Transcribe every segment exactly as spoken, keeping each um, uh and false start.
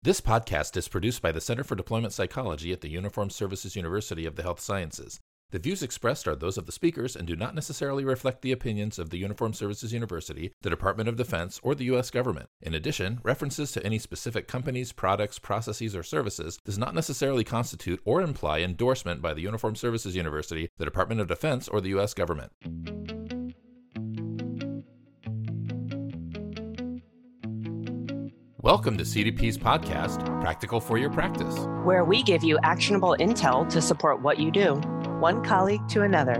This podcast is produced by the Center for Deployment Psychology at the Uniformed Services University of the Health Sciences. The views expressed are those of the speakers and do not necessarily reflect the opinions of the Uniformed Services University, the Department of Defense, or the U S government. In addition, references to any specific companies, products, processes, or services does not necessarily constitute or imply endorsement by the Uniformed Services University, the Department of Defense, or the U S government. Welcome to C D P's podcast, Practical for Your Practice, where we give you actionable intel to support what you do, one colleague to another.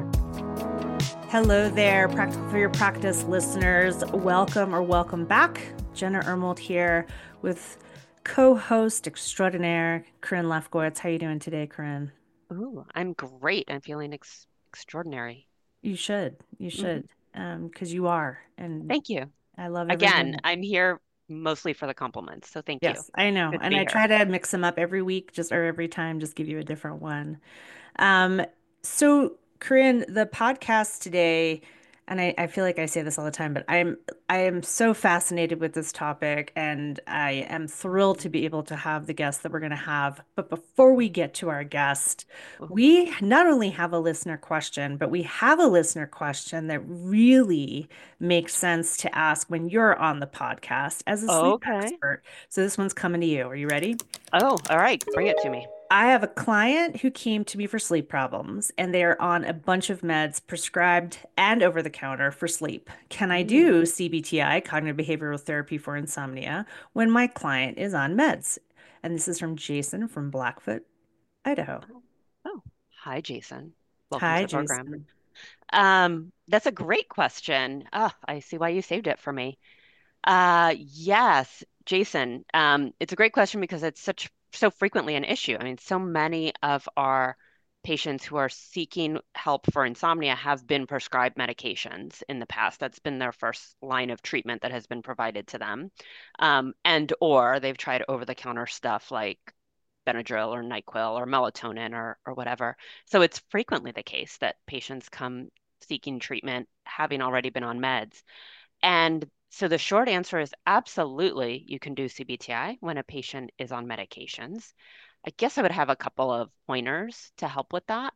Hello there, Practical for Your Practice listeners. Welcome or welcome back. Jenna Ermold here with co-host extraordinaire, Corinne Lefkowitz. How are you doing today, Corinne? Ooh, I'm great. I'm feeling ex- extraordinary. You should. You should, because mm-hmm. um, you are. And thank you. I love Again, minute. I'm here mostly for the compliments, so thank yes, you. Yes, I know. Good and I here. try to mix them up every week, just or every time, just give you a different one. Um, so Corinne, the podcast today, and I, I feel like I say this all the time, but I'm I am so fascinated with this topic, and I am thrilled to be able to have the guest that we're going to have. But before we get to our guest, we not only have a listener question, but we have a listener question that really makes sense to ask when you're on the podcast as a sleep okay. expert. So this one's coming to you. Are you ready? Oh, all right. Bring it to me. I have a client who came to me for sleep problems, and they are on a bunch of meds prescribed and over the counter for sleep. Can I do C B T I, cognitive behavioral therapy for insomnia, when my client is on meds? And this is from Jason from Blackfoot, Idaho. Oh, oh. Hi, Jason. Welcome Hi, to the program. Jason. Um, that's a great question. Oh, I see why you saved it for me. Uh, yes, Jason. Um, it's a great question because it's such so frequently an issue. I mean, so many of our patients who are seeking help for insomnia have been prescribed medications in the past. That's been their first line of treatment that has been provided to them. Um, and or they've tried over-the-counter stuff like Benadryl or NyQuil or melatonin or or whatever. So it's frequently the case that patients come seeking treatment having already been on meds. And so the short answer is absolutely you can do C B T I when a patient is on medications. I guess I would have a couple of pointers to help with that.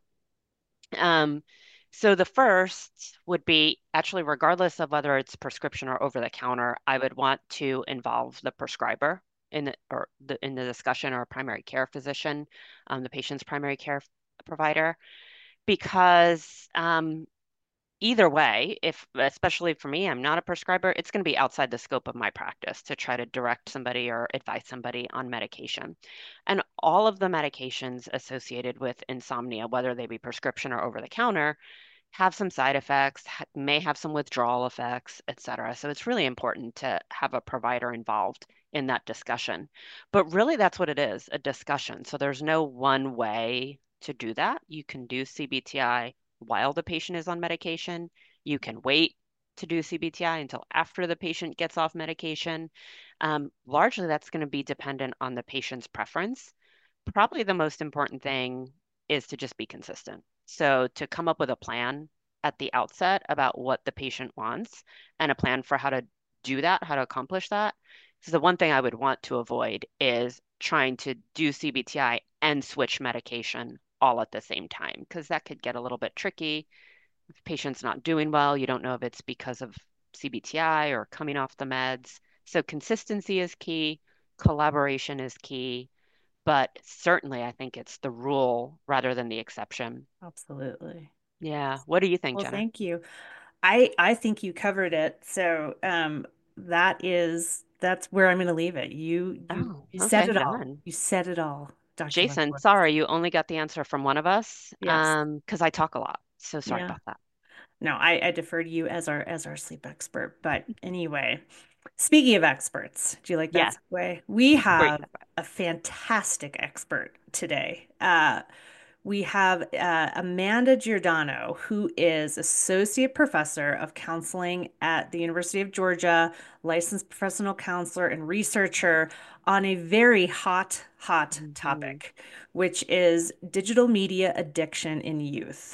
Um, so the first would be actually, regardless of whether it's prescription or over the counter, I would want to involve the prescriber in the, or the, in the discussion, or a primary care physician, um, the patient's primary care provider, because um, either way, if especially for me, I'm not a prescriber, it's going to be outside the scope of my practice to try to direct somebody or advise somebody on medication. And all of the medications associated with insomnia, whether they be prescription or over the counter, have some side effects, may have some withdrawal effects, et cetera. So it's really important to have a provider involved in that discussion. But really, that's what it is, a discussion. So there's no one way to do that. You can do C B T I while the patient is on medication. You can wait to do C B T I until after the patient gets off medication. Um, largely, that's going to be dependent on the patient's preference. Probably the most important thing is to just be consistent. So to come up with a plan at the outset about what the patient wants and a plan for how to do that, how to accomplish that. So the one thing I would want to avoid is trying to do C B T I and switch medication all at the same time, because that could get a little bit tricky. If the patient's not doing well, you don't know if it's because of C B T I or coming off the meds. So consistency is key, collaboration is key, but certainly I think it's the rule rather than the exception. Absolutely. Yeah. What do you think, well, Jenna? Thank you. I I think you covered it. So um, that is that's where I'm going to leave it. You you, Oh, you okay, said it done. all. You said it all. Doctor Jason, Lefkowitz. sorry, you only got the answer from one of us. Yes. Um, because I talk a lot. So sorry Yeah. about that. No, I, I defer to you as our as our sleep expert. But anyway, speaking of experts, do you like that Yes. way? We Great. have a fantastic expert today. Uh, we have uh, Amanda Giordano, who is Associate Professor of Counseling at the University of Georgia, licensed professional counselor and researcher on a very hot, hot Mhm. topic, which is digital media addiction in youth.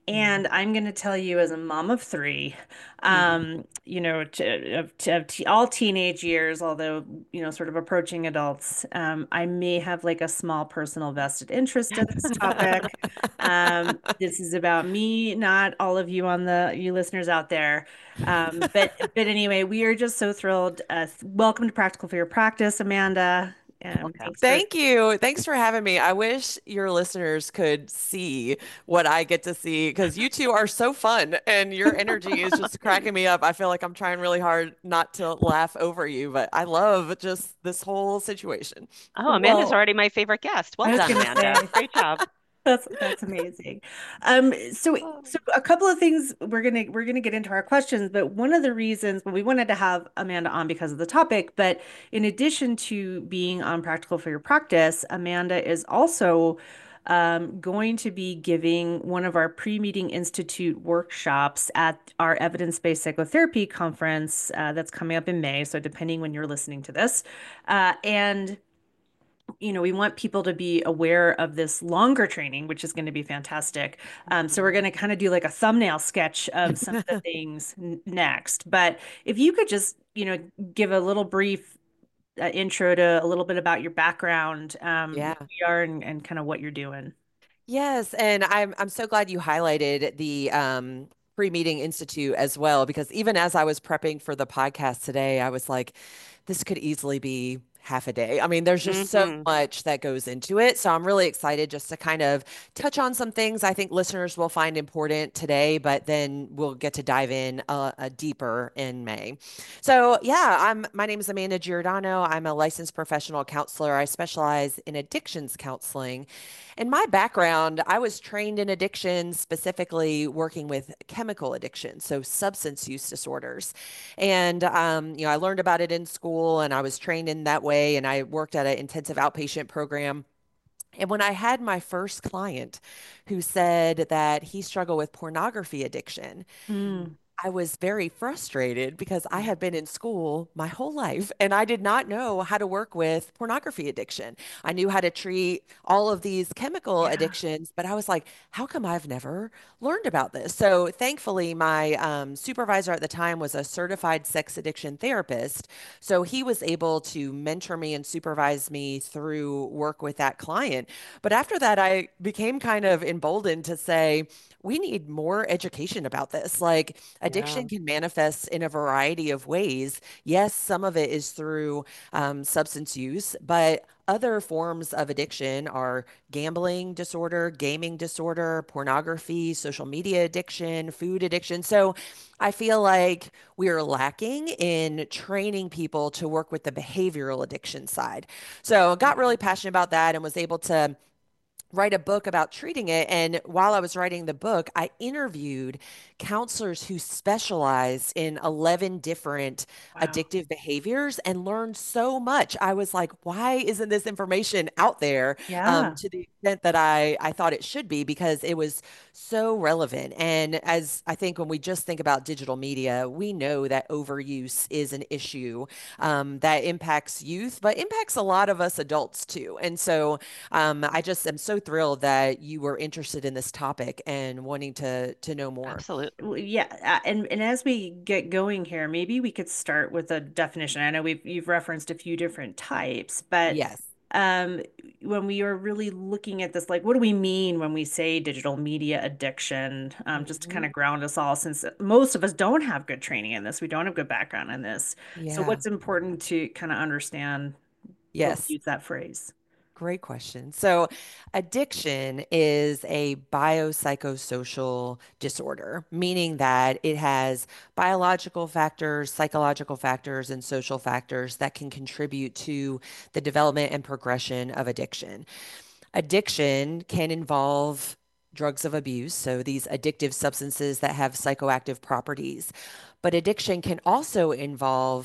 And I'm going to tell you, as a mom of three, Mhm. um, you know, to, of, to, of te all teenage years, although, you know, sort of approaching adults, um, I may have like a small personal vested interest in this topic. Um, this is about me, not all of you on the, you listeners out there. Um, but, but anyway, we are just so thrilled. Uh, welcome to Practical for Your Practice, Amanda. Um, Welcome. thanks for Thank you. Thanks for having me. I wish your listeners could see what I get to see because you two are so fun and your energy is just cracking me up. I feel like I'm trying really hard not to laugh over you, but I love just this whole situation. Oh, Amanda's well, already my favorite guest. Well I was done, gonna Amanda. say. Great job. That's that's amazing. Um, so Oh. so a couple of things we're gonna we're gonna get into our questions, but one of the reasons well, we wanted to have Amanda on because of the topic, but in addition to being on Practical for Your Practice, Amanda is also um, going to be giving one of our Pre-Meeting Institute workshops at our evidence-based psychotherapy conference uh, that's coming up in May. So depending when you're listening to this, uh, and you know, we want people to be aware of this longer training, which is going to be fantastic. Um, so we're Mhm. going to kind of do like a thumbnail sketch of some of the things n next. But if you could just, you know, give a little brief uh, intro to a little bit about your background, um, who Yeah. you are and, and kind of what you're doing. Yes, and I'm I'm so glad you highlighted the um, pre-meeting institute as well because even as I was prepping for the podcast today, I was like, this could easily be half a day. I mean, there's just so Mhm. much that goes into it. So I'm really excited just to kind of touch on some things I think listeners will find important today, but then we'll get to dive in uh, uh, deeper in May. So yeah, I'm my name is Amanda Giordano. I'm a licensed professional counselor. I specialize in addictions counseling. In my background, I was trained in addiction, specifically working with chemical addiction, so substance use disorders. And, um, you know, I learned about it in school and I was trained in that way. And I worked at an intensive outpatient program. And when I had my first client who said that he struggled with pornography addiction, Mm, I was very frustrated because I yeah. had been in school my whole life and I did not know how to work with pornography addiction. I knew how to treat all of these chemical Yeah. addictions, but I was like, how come I've never learned about this? So thankfully, my um, supervisor at the time was a certified sex addiction therapist. So he was able to mentor me and supervise me through work with that client. But after that, I became kind of emboldened to say, we need more education about this. Like, Yeah. addiction can manifest in a variety of ways. Yes, some of it is through um, substance use, but other forms of addiction are gambling disorder, gaming disorder, pornography, social media addiction, food addiction. So I feel like we are lacking in training people to work with the behavioral addiction side. So got really passionate about that and was able to write a book about treating it. And while I was writing the book, I interviewed counselors who specialized in eleven different Wow. addictive behaviors and learned so much. I was like, why isn't this information out there um, Yeah. to the extent that I, I thought it should be? Because it was so relevant. And as I think when we just think about digital media, we know that overuse is an issue um, that impacts youth, but impacts a lot of us adults too. And so um, I just am so thrilled that you were interested in this topic and wanting to to know more. Absolutely. Well, yeah, uh, and and as we get going here, maybe we could start with a definition. I know we've you've referenced a few different types, but Yes. um, when we are really looking at this, like, what do we mean when we say digital media addiction? Um, just to kind Mhm. of ground us all, since most of us don't have good training in this, we don't have good background in this. So, Yeah. what's important to kind of understand when we Yes. use that phrase? Great question. So, addiction is a biopsychosocial disorder, meaning that it has biological factors, psychological factors, and social factors that can contribute to the development and progression of addiction. Addiction can involve drugs of abuse, so these addictive substances that have psychoactive properties. But addiction can also involve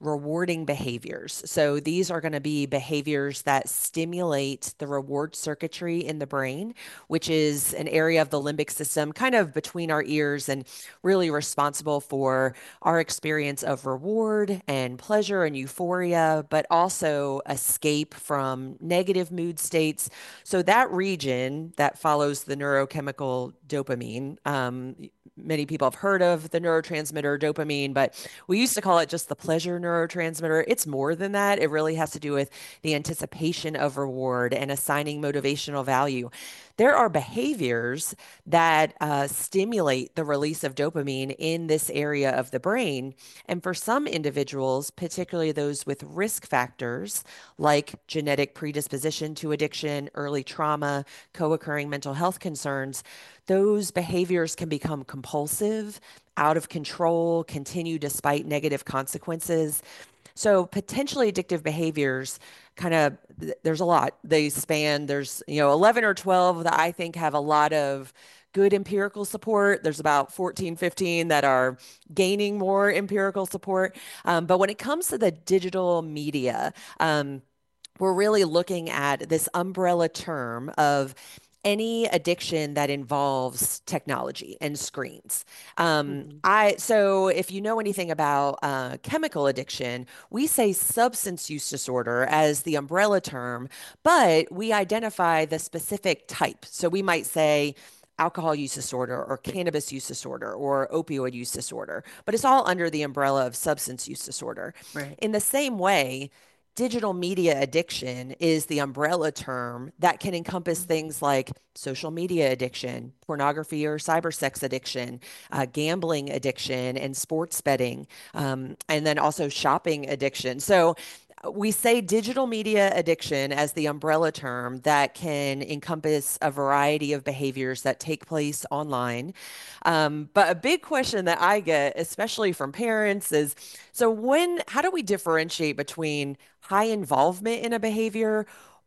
rewarding behaviors. So these are going to be behaviors that stimulate the reward circuitry in the brain, which is an area of the limbic system kind of between our ears and really responsible for our experience of reward and pleasure and euphoria, but also escape from negative mood states. So that region that follows the neurochemical dopamine, um, many people have heard of the neurotransmitter dopamine, but we used to call it just the pleasure neurotransmitter. It's more than that. It really has to do with the anticipation of reward and assigning motivational value. There are behaviors that uh, stimulate the release of dopamine in this area of the brain. And for some individuals, particularly those with risk factors like genetic predisposition to addiction, early trauma, co-occurring mental health concerns, those behaviors can become compulsive, out of control, continue despite negative consequences. So potentially addictive behaviors kind of, there's a lot. They span, there's, you know, eleven or twelve that I think have a lot of good empirical support. There's about fourteen, fifteen that are gaining more empirical support. Um, but when it comes to the digital media, um, we're really looking at this umbrella term of any addiction that involves technology and screens. Um, Mhm. I so if you know anything about uh, chemical addiction, we say substance use disorder as the umbrella term, but we identify the specific type. So we might say alcohol use disorder or cannabis use disorder or opioid use disorder, but it's all under the umbrella of substance use disorder. Right. In the same way, digital media addiction is the umbrella term that can encompass things like social media addiction, pornography or cybersex addiction, uh, gambling addiction, and sports betting, um, and then also shopping addiction. So we say digital media addiction as the umbrella term that can encompass a variety of behaviors that take place online. Um, but a big question that I get, especially from parents, is so when, how do we differentiate between high involvement in a behavior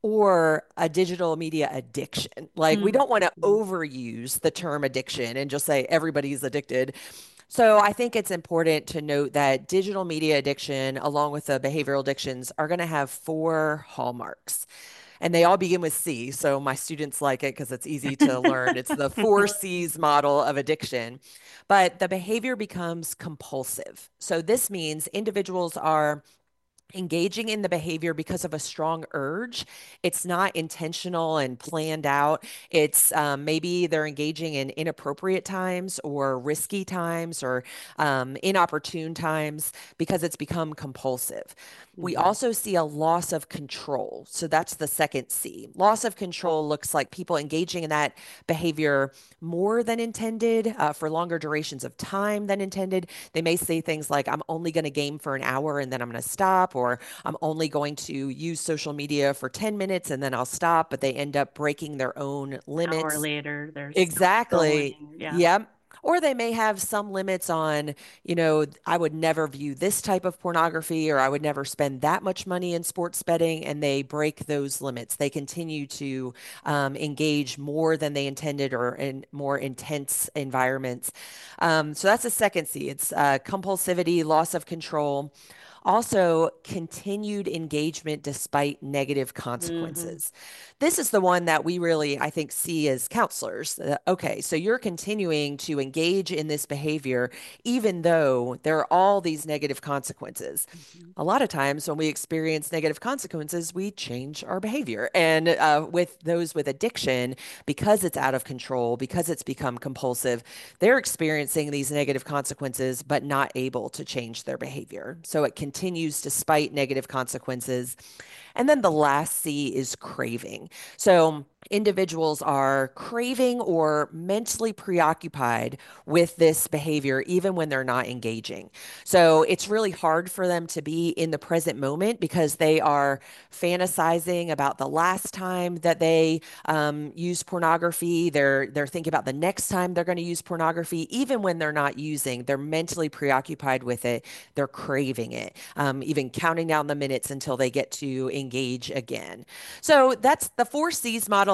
or a digital media addiction? Like, we don't want to Mhm. overuse the term addiction and just say everybody's addicted. So I think it's important to note that digital media addiction, along with the behavioral addictions, are going to have four hallmarks. And they all begin with C. So my students like it because it's easy to learn. It's the four C's model of addiction. But the behavior becomes compulsive. So this means individuals are engaging in the behavior because of a strong urge. It's not intentional and planned out. It's um, maybe they're engaging in inappropriate times or risky times or um, inopportune times because it's become compulsive. We Mhm. also see a loss of control. So that's the second C. Loss of control looks like people engaging in that behavior more than intended uh, for longer durations of time than intended. They may say things like, I'm only going to game for an hour and then I'm going to stop, or I'm only going to use social media for ten minutes and then I'll stop, but they end up breaking their own An hour limits. later, they're still Exactly. scrolling. Yeah. Yep. Or they may have some limits on, you know, I would never view this type of pornography, or I would never spend that much money in sports betting. And they break those limits. They continue to um, engage more than they intended or in more intense environments. Um, so that's the second C. It's uh, compulsivity, loss of control. Also, continued engagement despite negative Hmm. consequences. This is the one that we really, I think, see as counselors. Uh, okay, so you're continuing to engage in this behavior, even though there are all these negative consequences. Mhm. A lot of times when we experience negative consequences, we change our behavior. And uh, with those with addiction, because it's out of control, because it's become compulsive, they're experiencing these negative consequences, but not able to change their behavior. So it continues despite negative consequences. And then the last C is craving. So individuals are craving or mentally preoccupied with this behavior, even when they're not engaging. So it's really hard for them to be in the present moment because they are fantasizing about the last time that they um, use pornography. They're they're thinking about the next time they're going to use pornography, even when they're not using. They're mentally preoccupied with it. They're craving it, um, even counting down the minutes until they get to engage again. So that's the four C's model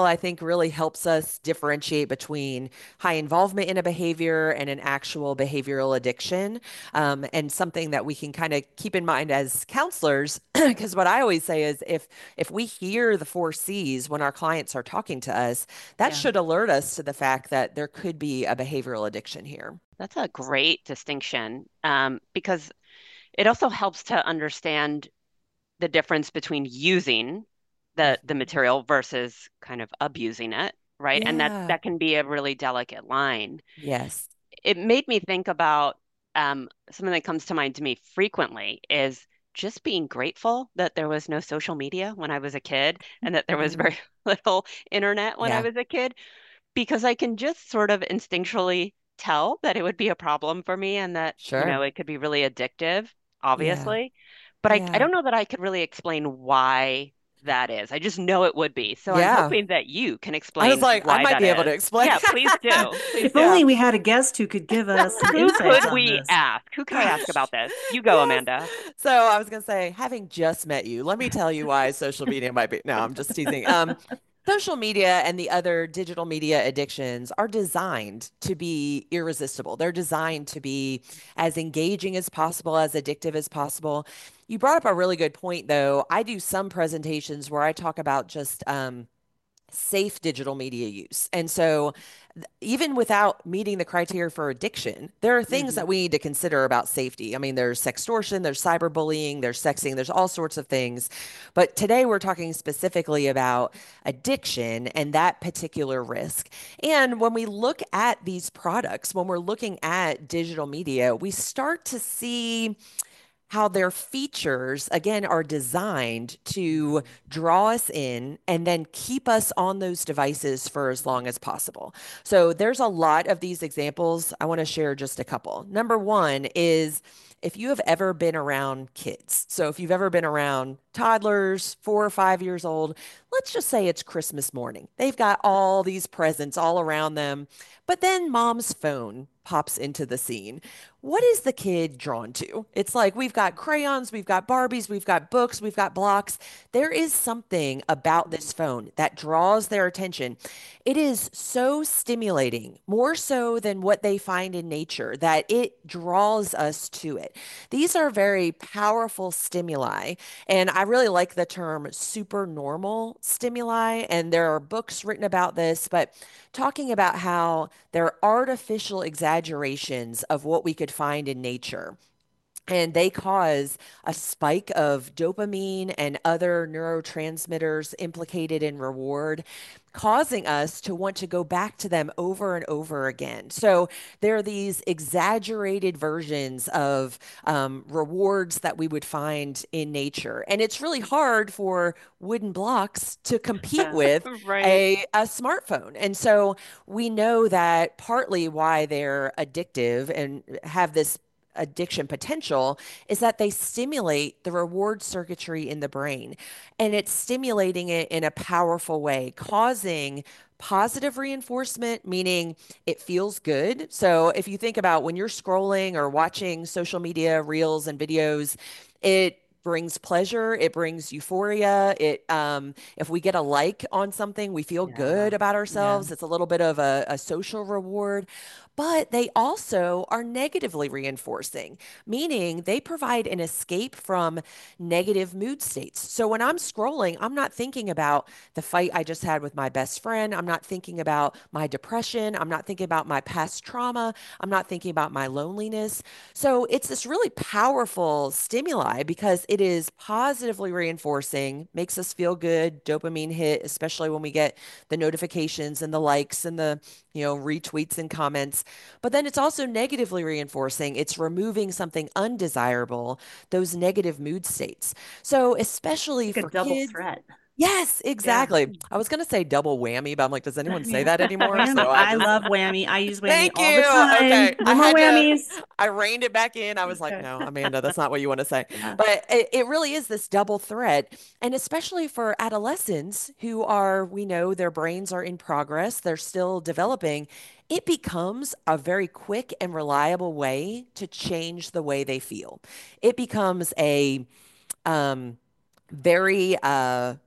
model, I think, really helps us differentiate between high involvement in a behavior and an actual behavioral addiction. Um, and something that we can kind of keep in mind as counselors, because what I always say is if if we hear the four C's when our clients are talking to us, that Yeah. should alert us to the fact that there could be a behavioral addiction here. That's a great distinction, um, because it also helps to understand the difference between using the the Mhm. material versus kind of abusing it, right? And that Yeah. that can be a really delicate line. Yes. It made me think about um, something that comes to mind to me frequently is just being grateful that there was no social media when I was a kid and that there was Mhm. very little internet when I Yeah. was a kid, because I can just sort of instinctually tell that it would be a problem for me and that, you Sure. know, it could be really addictive, Yeah. obviously. But I, I Yeah. don't know that I could really explain why that is. I just know it would be. So I'm Yeah. hoping that you can I was explain like, I why might that be able to is. explain. Yeah, please do. Please If do. only we had a guest who could give us some Who insights could on we this. ask? Who could I ask Gosh. about this? You go, Yes. Amanda. So I was gonna say, having just met you, let me tell you why social media might be. No, I'm just teasing. Um, social media and the other digital media addictions are designed to be irresistible. They're designed to be as engaging as possible, as addictive as possible. You brought up a really good point, though. I do some presentations where I talk about just um, safe digital media use. And so, th- even without meeting the criteria for addiction, there are things Mhm. that we need to consider about safety. I mean, there's sextortion, there's cyberbullying, there's sexing, there's all sorts of things. But today we're talking specifically about addiction and that particular risk. And when we look at these products, when we're looking at digital media, we start to see how their features, again, are designed to Mhm. draw us in and then keep us on those devices for as long as possible. So there's a lot of these examples. I want to share just a couple. Number one is if you have ever been around kids. So if you've ever been around toddlers, four or five years old, let's just say it's Christmas morning. They've got all these presents all around them, but then mom's phone pops into the scene. What is the kid drawn to? It's like we've got crayons, we've got Barbies, we've got books, we've got blocks. There is something about this phone that draws their attention. It is so stimulating, more so than what they find in nature, that it draws us to it. These are very powerful stimuli. And I really like the term supernormal stimuli. And there are books written about this, but talking about how they're artificial exaggerations of what we could find in nature. And they cause a spike of dopamine and other neurotransmitters implicated in reward, causing us to want to go back to them over and over again. So there are these exaggerated versions of um, rewards that we would find in nature. And it's really hard for wooden blocks to compete Yeah. with Right. a, a smartphone. And so we know that partly why they're addictive and have this addiction potential is that they stimulate the reward circuitry in the brain, and it's stimulating it in a powerful way, causing positive reinforcement, meaning it feels good. So if you think about when you're scrolling or watching social media reels and videos, it brings pleasure, it brings euphoria. It um if we get a like on something, we feel Yeah. good about Yeah. ourselves. It's a little bit of a, a social reward, but they also are negatively reinforcing, meaning they provide an escape from negative mood states. So when I'm scrolling, I'm not thinking about the fight I just had with my best friend. I'm not thinking about my depression. I'm not thinking about my past trauma. I'm not thinking about my loneliness. So it's this really powerful stimuli because it is positively reinforcing, makes us feel good, dopamine hit, especially when we get the notifications and the likes and the, you know, retweets and comments. But then it's also negatively reinforcing. It's removing something undesirable, those negative mood states. So, especially Like a for double kids, threat. yes, Yeah. exactly. I was going to say double whammy, but I'm like, does anyone say Yeah. that anymore? Whammy. So I I just, love whammy. I use whammy thank all the you. time. Okay. I No more had to, whammies. I reined it back in. I was like, Okay. no, Amanda, that's not what you want to say. Yeah. But it, it really is this double threat. And especially for adolescents who are, we know their brains are in progress, they're still developing, it becomes a very quick and reliable way to change the way they feel. It becomes a um, very, uh,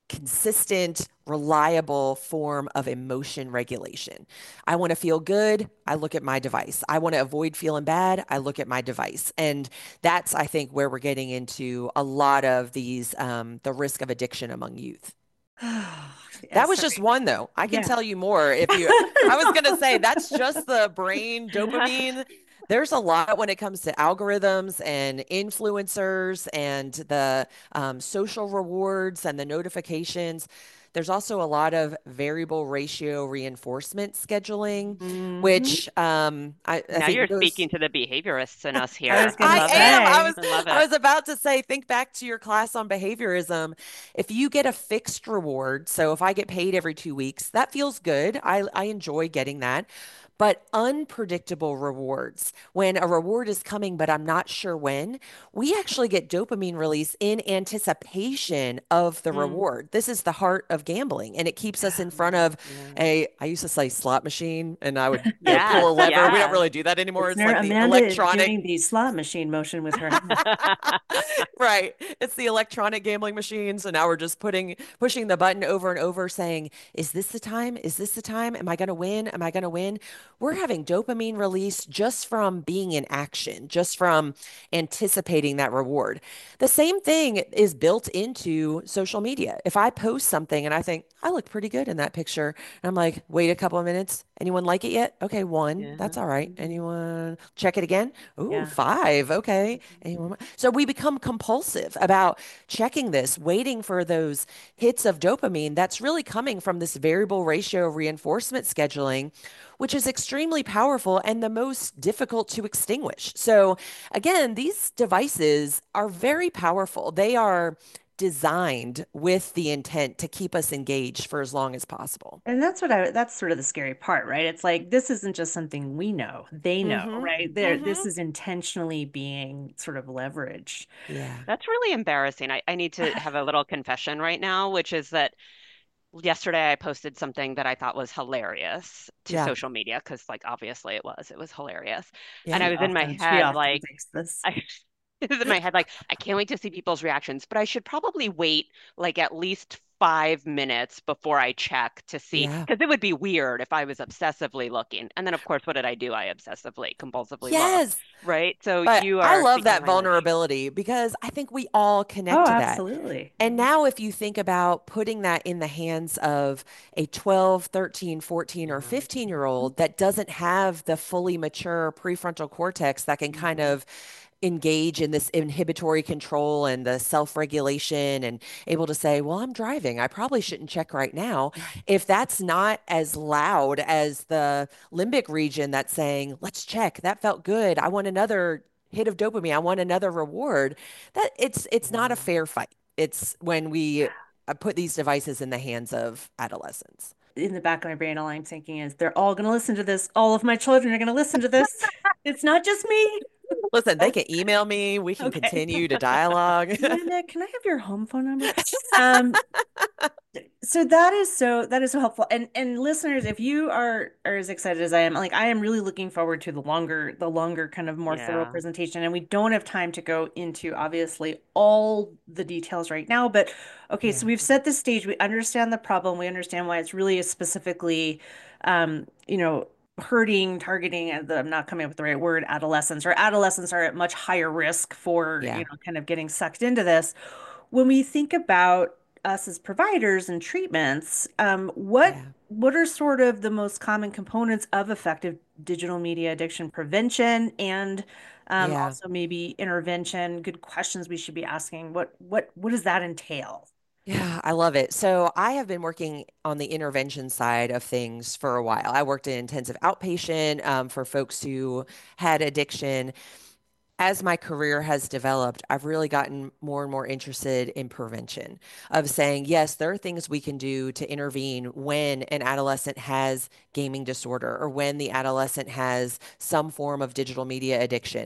consistent, reliable form of emotion regulation. I want to feel good, I look at my device. I want to avoid feeling bad, I look at my device. And that's, I think, where we're getting into a lot of these, um, the risk of addiction among youth. Yeah, That was sorry. just one, though. I can Yeah. tell you more if you, I was going to say that's just the brain dopamine. There's a lot when it comes to algorithms and influencers and the um, social rewards and the notifications. There's also a lot of variable ratio reinforcement scheduling, Mhm. which um, I, I Now think you're goes. speaking to the behaviorists in us I here. was I gonna I love it. am. I say. was I love I it. was about to say, think back to your class on behaviorism. If you get a fixed reward, so if I get paid every two weeks, that feels good. I I enjoy getting that. But unpredictable rewards, when a reward is coming, but I'm not sure when, we actually get dopamine release in anticipation of the Mm. reward. This is the heart of gambling, and it keeps us in front of Yeah. a, I used to say slot machine, and I would you know, Yes, pull a lever. We don't yes. really do that anymore. It's Listener, like the Amanda is electronic. doing the slot machine motion with her hand. Right. It's the electronic gambling machine. So now we're just putting pushing the button over and over saying, is this the time? Is this the time? Am I going to win? Am I going to win? We're having dopamine release just from being in action, just from anticipating that reward. The same thing is built into social media. If I post something and I think I look pretty good in that picture, and I'm like, wait a couple of minutes. Anyone like it yet? Okay, one. Yeah. That's all right. Mhm. Anyone check it again? Ooh, Yeah. five. Okay. Anyone? So we become compulsive about checking this, waiting for those hits of dopamine that's really coming from this variable ratio reinforcement scheduling, which is extremely powerful and the most difficult to extinguish. So again, these devices are very powerful. They are designed with the intent to keep us engaged for as long as possible. And that's what I, that's sort of the scary part, right? It's like this isn't just something we know, they know, Mm-hmm. right? There, Mm-hmm. this is intentionally being sort of leveraged. Yeah. That's really embarrassing. I, I need to have a little confession right now, which is that yesterday I posted something that I thought was hilarious to Yeah. social media because, like, obviously it was. It was hilarious. And Yeah. I She was in my often, she head often like, thinks this. I it was in my head like, I can't wait to see people's reactions, but I should probably wait like at least five minutes before I check to see, Yeah. because it would be weird if I was obsessively looking. And then, of course, what did I do? I obsessively, compulsively looked, Yes. right? So But you I are love speaking that my language. vulnerability because I think we all connect Oh, to that. absolutely. And now, if you think about putting that in the hands of a twelve, thirteen, fourteen, or Yeah. fifteen year old that doesn't have the fully mature prefrontal cortex that can kind Mhm. of engage in this inhibitory control and the self regulation and able to say, well, I'm driving. I probably shouldn't check right now. If that's not as loud as the limbic region that's saying, let's check, that felt good. I want another hit of dopamine. I want another reward. That it's it's not a Yeah. fair fight. It's when we uh, put these devices in the hands of adolescents. In the back of my brain, all I'm thinking is they're all going to listen to this. All of my children are going to listen to this. It's not just me. Listen, they can email me. We can Okay. continue to dialogue. Amanda, can I have your home phone number? Um, so that is so that is so helpful. And and listeners, if you are are as excited as I am, like I am really looking forward to the longer the longer kind of more thorough Yeah. presentation. And we don't have time to go into obviously all the details right now, but okay, so Yeah. we've set the stage. We understand the problem. We understand why it's really specifically um, you know, hurting, targeting, and the, I'm not coming up with the right word, adolescents, or adolescents are at much higher risk for, you Yeah. know, kind of getting sucked into this. When we think about us as providers and treatments, um, what Yeah. what are sort of the most common components of effective digital media addiction prevention and um, Yeah. also maybe intervention? Good questions we should be asking. What what what does that entail? Yeah, I love it. So I have been working on the intervention side of things for a while. I worked in intensive outpatient um, for folks who had addiction. As my career has developed, I've really gotten more and more interested in prevention of saying, yes, there are things we can do to intervene when an adolescent has gaming disorder or when the adolescent has some form of digital media addiction.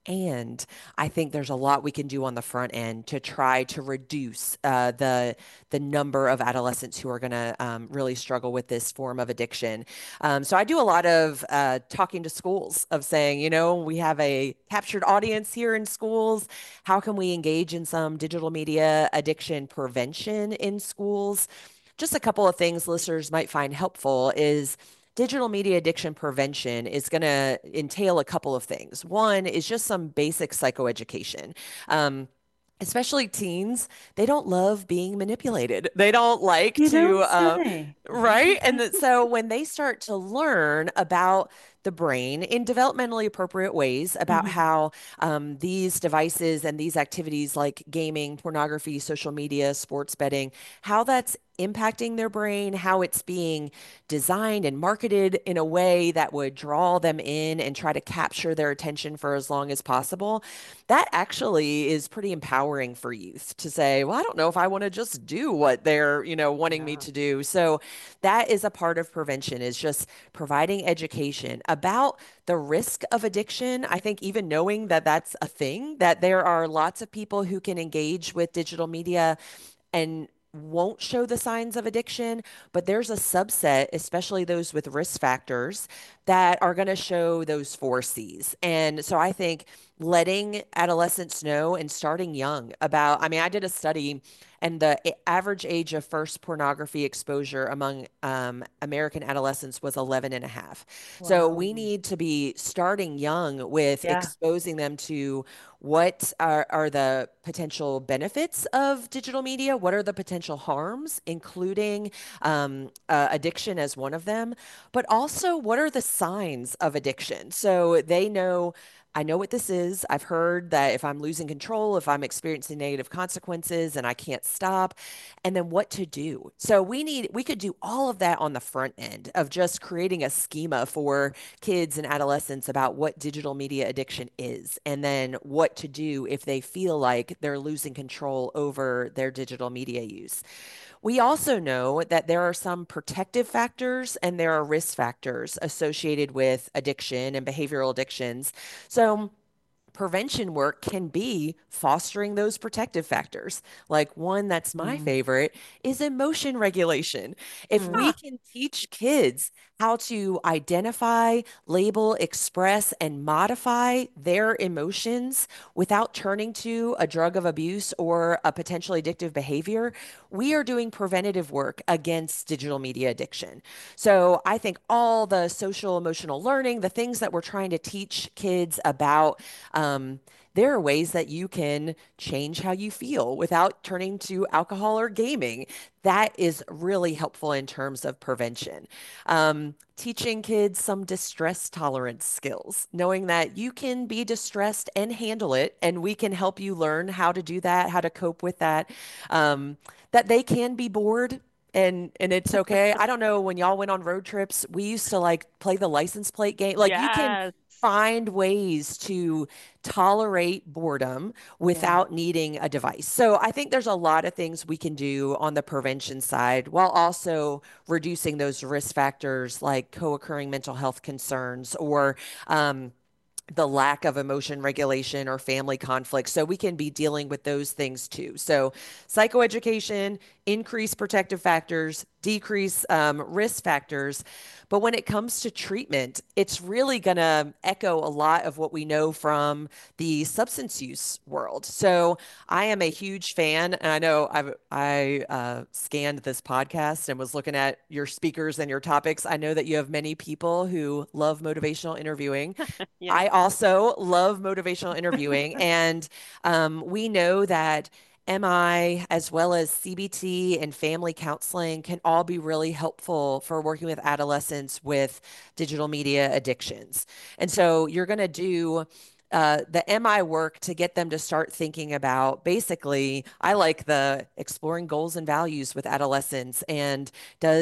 And I think there's a lot we can do on the front end to try to reduce uh, the the number of adolescents who are going to um, really struggle with this form of addiction. Um, so I do a lot of uh, talking to schools of saying, you know, we have a captured audience here in schools. How can we engage in some digital media addiction prevention in schools? Just a couple of things listeners might find helpful is digital media addiction prevention is going to entail a couple of things. One is just some basic psychoeducation. Um, especially teens, they don't love being manipulated. They don't like You to, don't uh, say. right? And that, so when they start to learn about the brain in developmentally appropriate ways about Mhm. how um, these devices and these activities like gaming, pornography, social media, sports betting, how that's impacting their brain, how it's being designed and marketed in a way that would draw them in and try to capture their attention for as long as possible. That actually is pretty empowering for youth to say, well, I don't know if I want to just do what they're, you know, wanting me Yeah. to do. So that is a part of prevention is just providing education about the risk of addiction. I think even knowing that that's a thing, that there are lots of people who can engage with digital media and won't show the signs of addiction, but there's a subset, especially those with risk factors, that are going to show those four C's. And so I think letting adolescents know and starting young about, I mean, I did a study and the a- average age of first pornography exposure among um, American adolescents was eleven and a half. So Wow. we need to be starting young with Yeah. exposing them to what are, are the potential benefits of digital media? What are the potential harms, including um, uh, addiction as one of them? But also, what are the signs of addiction? So they know. I know what this is. I've heard that if I'm losing control, if I'm experiencing negative consequences and I can't stop, and then what to do. So we need, we could do all of that on the front end of just creating a schema for kids and adolescents about what digital media addiction is, and then what to do if they feel like they're losing control over their digital media use. We also know that there are some protective factors and there are risk factors associated with addiction and behavioral addictions. So, prevention work can be fostering those protective factors. Like one that's my Mm. favorite is emotion regulation. If we Mm. can teach kids how to identify, label, express, and modify their emotions without turning to a drug of abuse or a potentially addictive behavior, we are doing preventative work against digital media addiction. So I think all the social emotional learning, the things that we're trying to teach kids about, um, there are ways that you can change how you feel without turning to alcohol or gaming. That is really helpful in terms of prevention. Um, teaching kids some distress tolerance skills, knowing that you can be distressed and handle it, and we can help you learn how to do that, how to cope with that. Um, that they can be bored and and it's okay. I don't know when y'all went on road trips, we used to like play the license plate game. Like you can Yes. find ways to tolerate boredom Yeah. without needing a device. So I think there's a lot of things we can do on the prevention side while also reducing those risk factors like co-occurring mental health concerns or um, the lack of emotion regulation or family conflict. So we can be dealing with those things too. So psychoeducation, increase protective factors, decrease um, risk factors. But when it comes to treatment, it's really going to echo a lot of what we know from the substance use world. So I am a huge fan, and I know I've I uh, scanned this podcast and was looking at your speakers and your topics. I know that you have many people who love motivational interviewing. Yeah. I also love motivational interviewing, and um, we know that M I, as well as C B T and family counseling, can all be really helpful for working with adolescents with digital media addictions. And so you're going to do uh, the M I work to get them to start thinking about basically, I like the exploring goals and values with adolescents. And does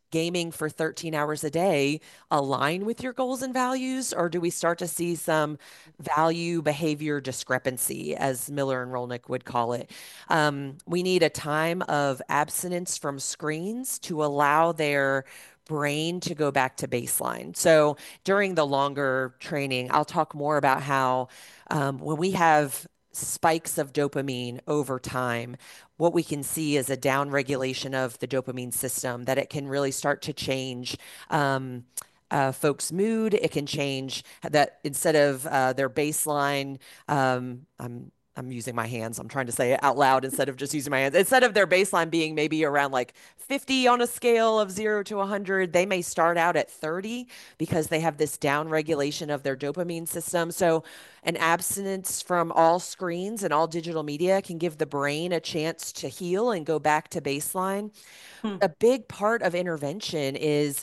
gaming for thirteen hours a day align with your goals and values, or do we start to see some value behavior discrepancy, as Miller and Rolnick would call it? Um, we need a time of abstinence from screens to allow their brain to go back to baseline. So during the longer training, I'll talk more about how um, when we have spikes of dopamine over time, what we can see is a down regulation of the dopamine system, that it can really start to change um, uh, folks' mood. It can change that instead of uh, their baseline, um, I'm I'm using my hands. I'm trying to say it out loud instead of just using my hands. Instead of their baseline being maybe around like fifty on a scale of zero to one hundred, they may start out at thirty because they have this down regulation of their dopamine system. So an abstinence from all screens and all digital media can give the brain a chance to heal and go back to baseline. Hmm. A big part of intervention is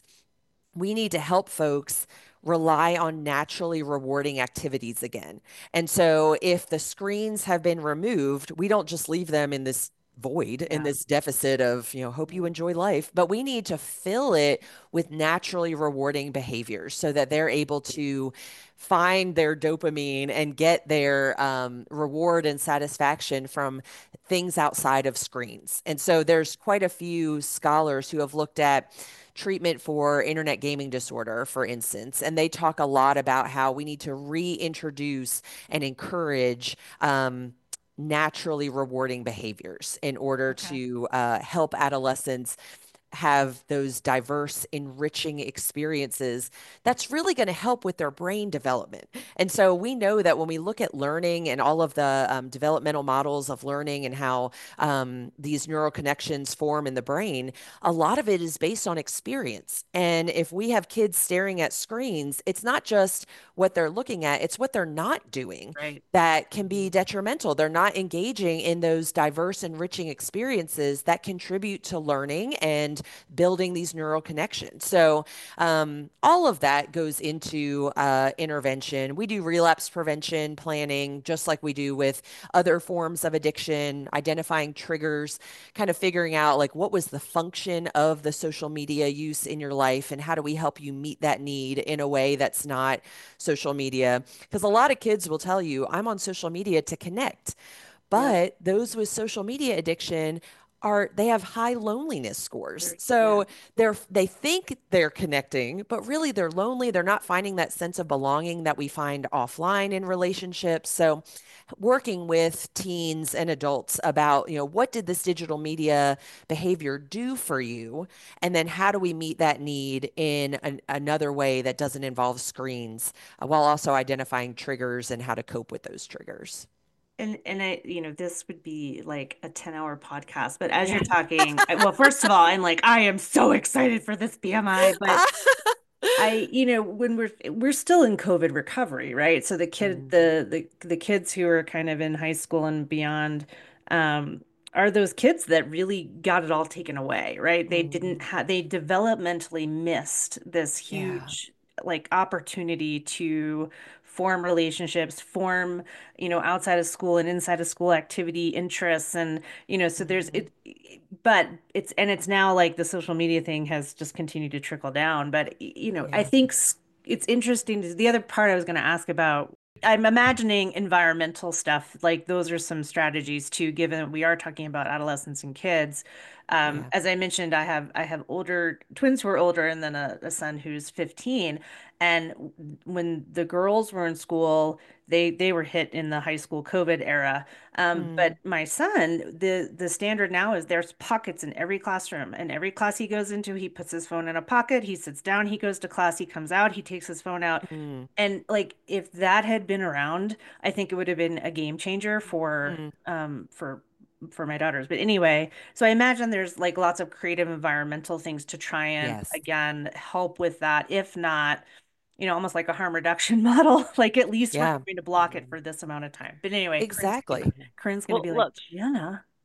we need to help folks rely on naturally rewarding activities again. And so if the screens have been removed, we don't just leave them in this void, in Yeah. this deficit of, you know, hope you enjoy life, but we need to fill it with naturally rewarding behaviors so that they're able to find their dopamine and get their um, reward and satisfaction from things outside of screens. And so there's quite a few scholars who have looked at treatment for internet gaming disorder, for instance, and they talk a lot about how we need to reintroduce and encourage um, naturally rewarding behaviors in order Okay. to uh, help adolescents have those diverse, enriching experiences that's really going to help with their brain development. And so we know that when we look at learning and all of the um, developmental models of learning and how um, these neural connections form in the brain, a lot of it is based on experience. And if we have kids staring at screens, it's not just what they're looking at, it's what they're not doing Right. that can be detrimental. They're not engaging in those diverse, enriching experiences that contribute to learning and building these neural connections. So um, all of that goes into uh, intervention. We do relapse prevention planning, just like we do with other forms of addiction, identifying triggers, kind of figuring out like what was the function of the social media use in your life and how do we help you meet that need in a way that's not social media. Because a lot of kids will tell you, I'm on social media to connect. But those with social media addiction are they have high loneliness scores. They're- So yeah. they're they think they're connecting, but really they're lonely. They're not finding that sense of belonging that we find offline in relationships. So working with teens and adults about, you know, what did this digital media behavior do for you? And then how do we meet that need in an, another way that doesn't involve screens, uh, while also identifying triggers and how to cope with those triggers. And and I, you know, this would be like a ten hour podcast, but as Yeah. you're talking, I- well, first of all, I'm like, I am so excited for this B M I, but I, you know, when we're we're still in COVID recovery, right? So the kid, Mm, the the the kids who are kind of in high school and beyond, um, are those kids that really got it all taken away, right? They didn't mm, have, they developmentally missed this yeah. huge like opportunity to form relationships, form, you know, outside of school and inside of school activity interests, and you know, so there's Mhm. it, but it's and it's now like the social media thing has just continued to trickle down. But you know, I Yeah. think s- it's interesting to, the other part I was going to ask about, I'm imagining environmental stuff, like those are some strategies too, given that we are talking about adolescents and kids. Um, Yeah. as I mentioned, I have I have older twins who are older and then a, a son who's fifteen. And when the girls were in school, they they were hit in the high school COVID era. Um, Mm, but my son, the the standard now is there's pockets in every classroom, and every class he goes into, he puts his phone in a pocket, he sits down, he goes to class, he comes out, he takes his phone out. mm, And like if that had been around, I think it would have been a game changer for mm. um for for my daughters. But anyway, so I imagine there's like lots of creative environmental things to try and Yes. again help with that. If not, you know, almost like a harm reduction model, like at least we're Yeah. going to block it for this amount of time. But anyway, Corinne's gonna Exactly. Corinne's gonna Well, be like, look, Jenna.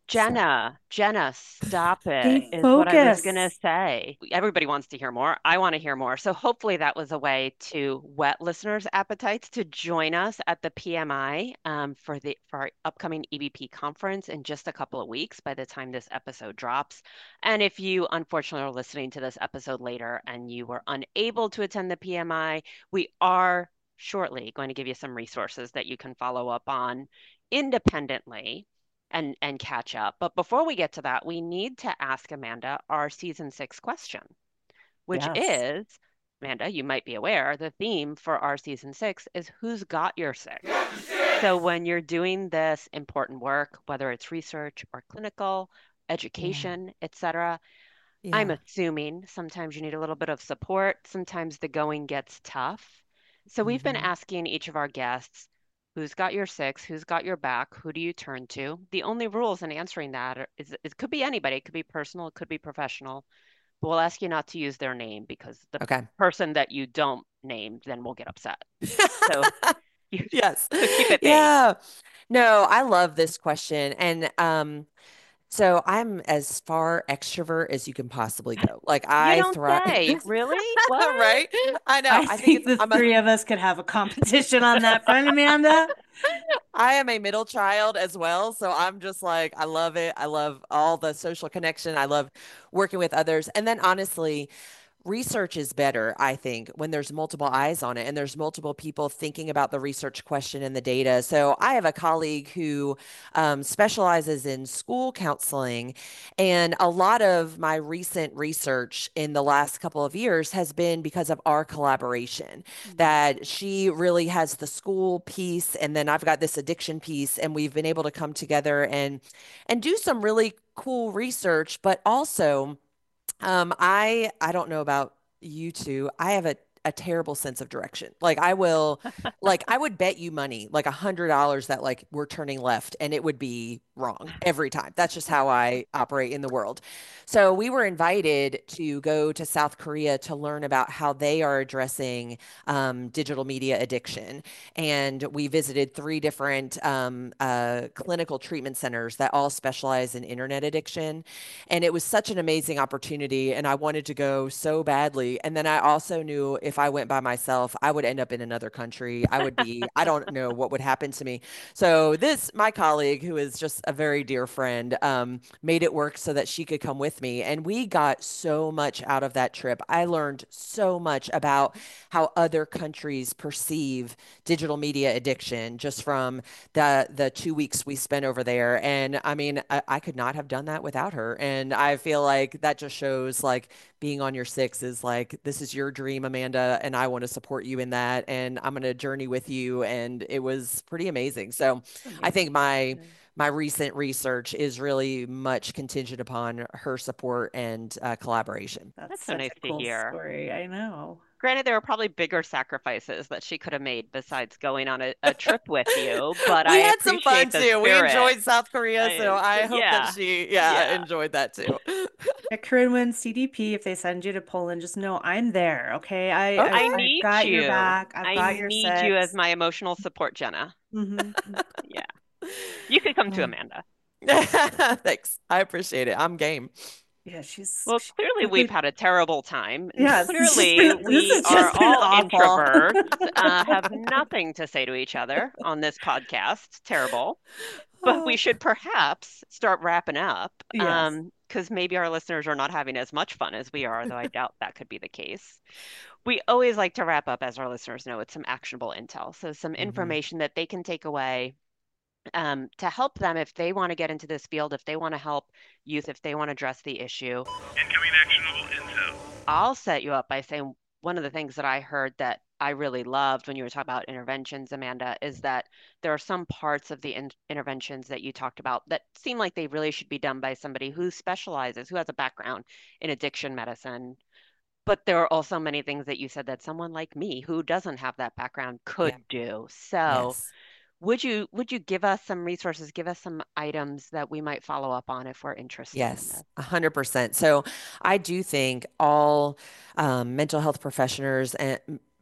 Jenna, Jenna, stop it, Stay is what I was going to focused. say. Everybody wants to hear more. I want to hear more. So hopefully that was a way to whet listeners' appetites to join us at the P M I um, for the for our upcoming E B P conference in just a couple of weeks by the time this episode drops. And if you unfortunately are listening to this episode later and you were unable to attend the P M I, we are shortly going to give you some resources that you can follow up on independently and and catch up. But before we get to that, we need to ask Amanda our season six question, which Yes. is, Amanda, you might be aware, the theme for our season six is who's got your six? So when you're doing this important work, whether it's research or clinical, Yeah. education, et cetera, I'm Yeah. assuming sometimes you need a little bit of support. Sometimes the going gets tough. So we've been Mhm. asking each of our guests, who's got your six? Who's got your back? Who do you turn to? The only rules in answering that are, is it could be anybody. It could be personal. It could be professional. But we'll ask you not to use their name because the Okay. person that you don't name then will get upset. So you Yes. so keep it vague. Yeah. No, I love this question. And um, so I'm as far extrovert as you can possibly go. Like You I don't thrive, say. Really? What? right? I know. I I think think it's the I'm a three of us could have a competition on that front, Amanda. I am a middle child as well. So I'm just like, I love it. I love all the social connection. I love working with others. And then honestly, research is better, I think, when there's multiple eyes on it and there's multiple people thinking about the research question and the data. So I have a colleague who um, specializes in school counseling, and a lot of my recent research in the last couple of years has been because of our collaboration. Mhm. That she really has the school piece, and then I've got this addiction piece, and we've been able to come together and and do some really cool research, but also um, I I don't know about you two. I have a a terrible sense of direction. Like I will, like I would bet you money, like a hundred dollars that like we're turning left, and it would be wrong every time. That's just how I operate in the world. So we were invited to go to South Korea to learn about how they are addressing um, digital media addiction, and we visited three different um, uh, clinical treatment centers that all specialize in internet addiction. And it was such an amazing opportunity. And I wanted to go so badly. And then I also knew if I went by myself, I would end up in another country. I would be, I don't know what would happen to me. So this, my colleague, who is just a very dear friend, um, made it work so that she could come with me. And we got so much out of that trip. I learned so much about how other countries perceive digital media addiction just from the the two weeks we spent over there. And I mean, I, I could not have done that without her. And I feel like that just shows like being on your six is like, this is your dream, Amanda, and I want to support you in that. And I'm going to journey with you. And it was pretty amazing. So I think Amazing. my my recent research is really much contingent upon her support and uh, collaboration. That's That's so such nice a to cool hear. story. I know. Granted, there were probably bigger sacrifices that she could have made besides going on a, a trip with you, but We I had some fun appreciate the too. We spirit. enjoyed South Korea, so I, I hope that yeah, she, yeah, yeah, enjoyed that too. At Corinne, when C D P, if they send you to Poland, just know I'm there. Okay. I, Okay. I've, I I've need got your you. back. I've I got your need you as six. my emotional support, Jenna. hmm Yeah, you could come to Oh. Amanda. Thanks. I appreciate it. I'm game. Yeah, she's Well, she's clearly we've really, had a terrible time, and yeah, this has just clearly been this we has are just been all awful. introverts, uh, have nothing to say to each other on this podcast. Terrible. But we should perhaps start wrapping up, Yes. um, because maybe our listeners are not having as much fun as we are, though I doubt that could be the case. We always like to wrap up, as our listeners know, with some actionable intel. So some Mhm. information that they can take away um, to help them if they want to get into this field, if they want to help youth, if they want to address the issue. Incoming actionable intel. I'll set you up by saying one of the things that I heard that I really loved when you were talking about interventions, Amanda, is that there are some parts of the in interventions that you talked about that seem like they really should be done by somebody who specializes, who has a background in addiction medicine. But there are also many things that you said that someone like me who doesn't have that background could Yeah. do. So Yes. would you would you give us some resources, give us some items that we might follow up on if we're interested in Yes, this? a hundred percent. So I do think all um, mental health professionals and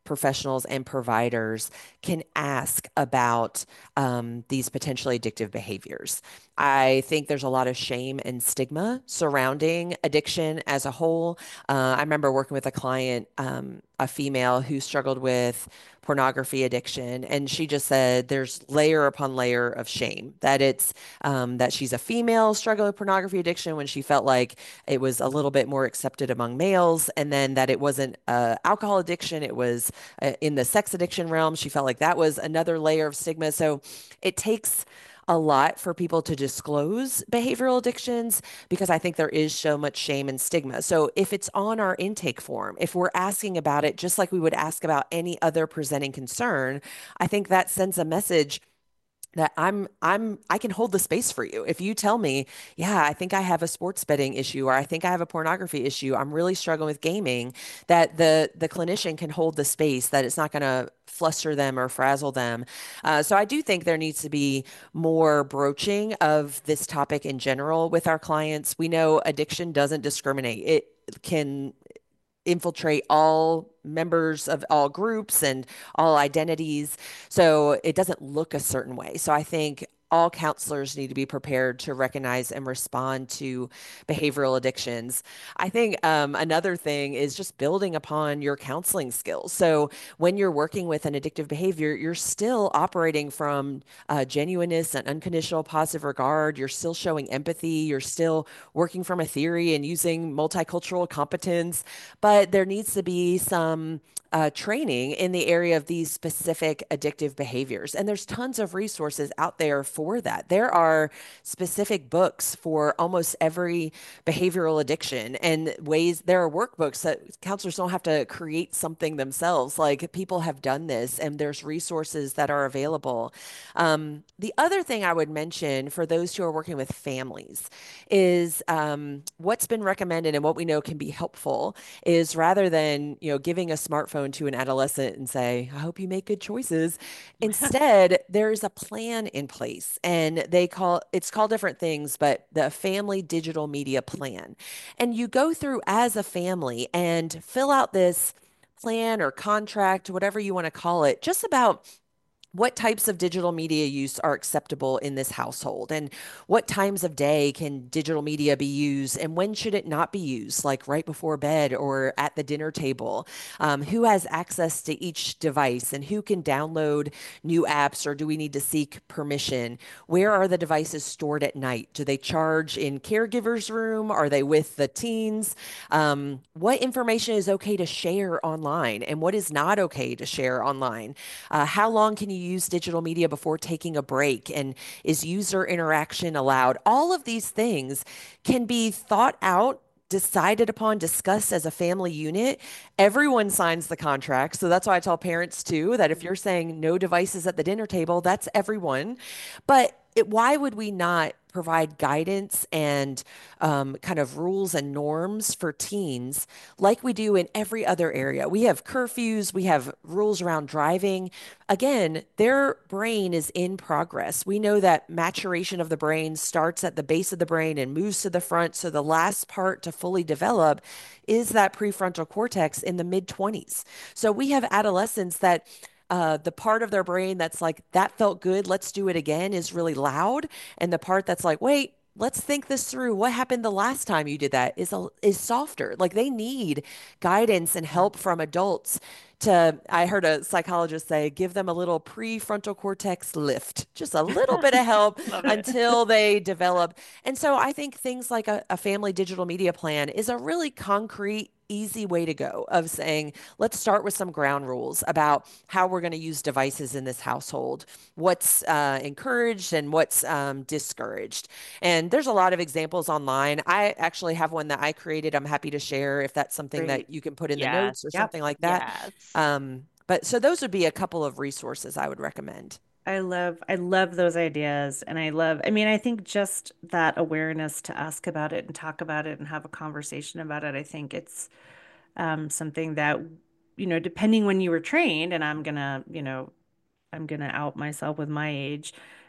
professionals and providers can ask about um, these potentially addictive behaviors. I think there's a lot of shame and stigma surrounding addiction as a whole. Uh, I remember working with a client, um, a female who struggled with pornography addiction, and she just said there's layer upon layer of shame that it's um, that she's a female struggling with pornography addiction when she felt like it was a little bit more accepted among males, and then that it wasn't uh, alcohol addiction, it was uh, in the sex addiction realm. She felt like that was another layer of stigma. So it takes a lot for people to disclose behavioral addictions because I think there is so much shame and stigma. So if it's on our intake form, if we're asking about it just like we would ask about any other presenting concern, I think that sends a message that I'm I'm I can hold the space for you. If you tell me, yeah, I think I have a sports betting issue or I think I have a pornography issue, I'm really struggling with gaming, that the the clinician can hold the space, that it's not going to fluster them or frazzle them. Uh, so I do think there needs to be more broaching of this topic in general with our clients. We know addiction doesn't discriminate. It can infiltrate all members of all groups and all identities. So it doesn't look a certain way. So I think all counselors need to be prepared to recognize and respond to behavioral addictions. I think um, another thing is just building upon your counseling skills. So when you're working with an addictive behavior, you're still operating from uh, genuineness and unconditional positive regard. You're still showing empathy. You're still working from a theory and using multicultural competence. But there needs to be some uh, training in the area of these specific addictive behaviors. And there's tons of resources out there for that. There are specific books for almost every behavioral addiction and ways. There are workbooks that counselors don't have to create something themselves. Like people have done this and there's resources that are available. Um, the other thing I would mention for those who are working with families is um, what's been recommended and what we know can be helpful is rather than, you know, giving a smartphone to an adolescent and say, I hope you make good choices. Instead, there's a plan in place and they call it's called different things, but the family digital media plan. And you go through as a family and fill out this plan or contract, whatever you want to call it, just about what types of digital media use are acceptable in this household and what times of day can digital media be used and when should it not be used, like right before bed or at the dinner table. Um, who has access to each device and who can download new apps, or do we need to seek permission? Where are the devices stored at night? Do they charge in caregiver's room? Are they with the teens? Um, what information is okay to share online and what is not okay to share online? Uh, how long can you use digital media before taking a break? And is user interaction allowed? All of these things can be thought out, decided upon, discussed as a family unit. Everyone signs the contract. So that's why I tell parents too, that if you're saying no devices at the dinner table, that's everyone. But it, why would we not provide guidance and um, kind of rules and norms for teens like we do in every other area? We have curfews, we have rules around driving. Again, their brain is in progress. We know that maturation of the brain starts at the base of the brain and moves to the front. So the last part to fully develop is that prefrontal cortex in the mid twenties. So we have adolescents that uh, the part of their brain that's like, that felt good, let's do it again, is really loud. And the part that's like, wait, let's think this through. What happened the last time you did that is a, is softer. Like they need guidance and help from adults to, I heard a psychologist say, give them a little prefrontal cortex lift, just a little bit of help until they develop. And so I think things like a, a family digital media plan is a really concrete, easy way to go of saying, let's start with some ground rules about how we're going to use devices in this household, what's uh, encouraged and what's um, discouraged. And there's a lot of examples online. I actually have one that I created. I'm happy to share if that's something Great. that you can put in the Yes. notes or Yep. something like that. Yes. Um, but so those would be a couple of resources I would recommend. I love I love those ideas, and I love I mean I think just that awareness to ask about it and talk about it and have a conversation about it. I think it's um, something that, you know, depending when you were trained, and I'm gonna, you know, I'm gonna out myself with my age.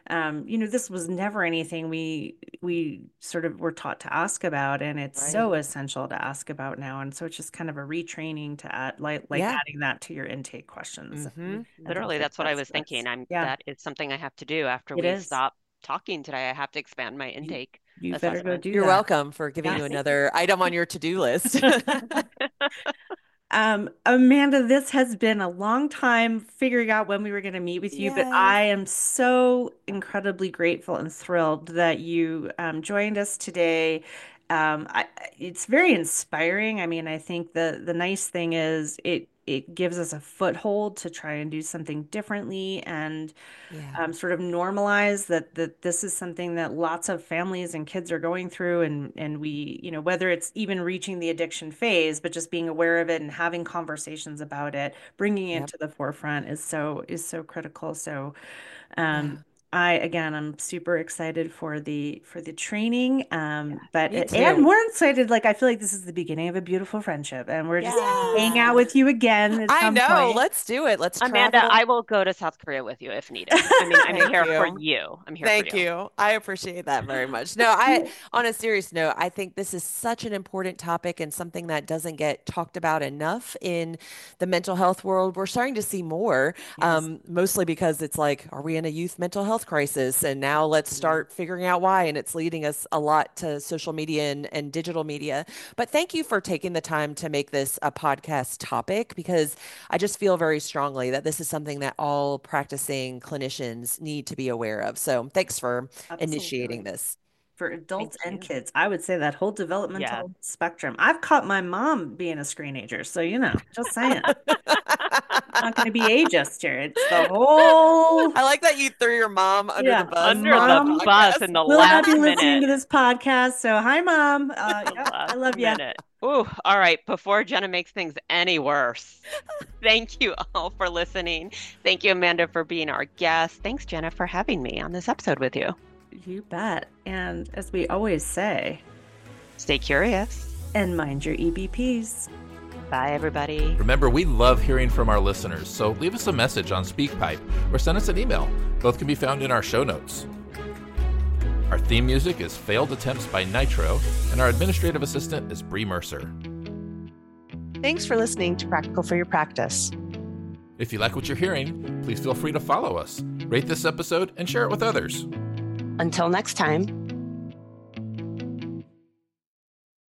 um, you know, this was never anything we we sort of were taught to ask about, and it's Right. so essential to ask about now. And so it's just kind of a retraining to add, like like Yeah. adding that to your intake questions. hmm and Literally, things like that's what I that. was So that's- thinking. I'm yeah, that is something I have to do after it we is. stop talking today. I have to expand my You, intake you better go assessment. do You're that. welcome for giving Yeah. you another item on your to-do list. Um, Amanda, this has been a long time figuring out when we were going to meet with you, but Yes. I am so incredibly grateful and thrilled that you um, joined us today. Um, I, it's very inspiring. I mean, I think the the nice thing is it it gives us a foothold to try and do something differently and Yeah. um, sort of normalize that that this is something that lots of families and kids are going through, and and we, you know, whether it's even reaching the addiction phase, but just being aware of it and having conversations about it, bringing it Yep. to the forefront is so is so critical. So, Yeah. um, I again, I'm super excited for the for the training, um, but Me and too. more excited. Like I feel like this is the beginning of a beautiful friendship, and we're just gonna hang Yeah. out with you again at I some know. point. Let's do it. Let's Amanda, travel. I will go to South Korea with you if needed. I mean, I'm Thank here for you. you. I'm here Thank for you. you. I appreciate that very much. No, I, on a serious note, I think this is such an important topic and something that doesn't get talked about enough in the mental health world. We're starting to see more, Yes. um, mostly because it's like, are we in a youth mental health crisis? And now let's Mhm. start figuring out why. And it's leading us a lot to social media and, and digital media. But thank you for taking the time to make this a podcast topic, because I just feel very strongly that this is something that all practicing clinicians need to be aware of. So thanks for initiating Absolutely. this. For adults Thank and you. kids. I would say that whole Yeah. developmental spectrum. I've caught my mom being a screenager, so you know, just saying. Not going to be ageist here. It's the whole, I like that you threw your mom under yeah, the bus Under on the the mom bus podcast. in the will not last be listening minute. to this podcast. So hi, mom. Uh, The yeah, I last love you. minute. Ooh, all right. Before Jenna makes things any worse, thank you all for listening. Thank you, Amanda, for being our guest. Thanks, Jenna, for having me on this episode with you. You bet. And as we always say, Stay curious. and mind your E B Ps. Bye, everybody. Remember, we love hearing from our listeners, so leave us a message on SpeakPipe or send us an email. Both can be found in our show notes. Our theme music is Failed Attempts by Nitro, and our administrative assistant is Bree Mercer. Thanks for listening to Practical for Your Practice. If you like what you're hearing, please feel free to follow us, rate this episode, and share it with others. Until next time,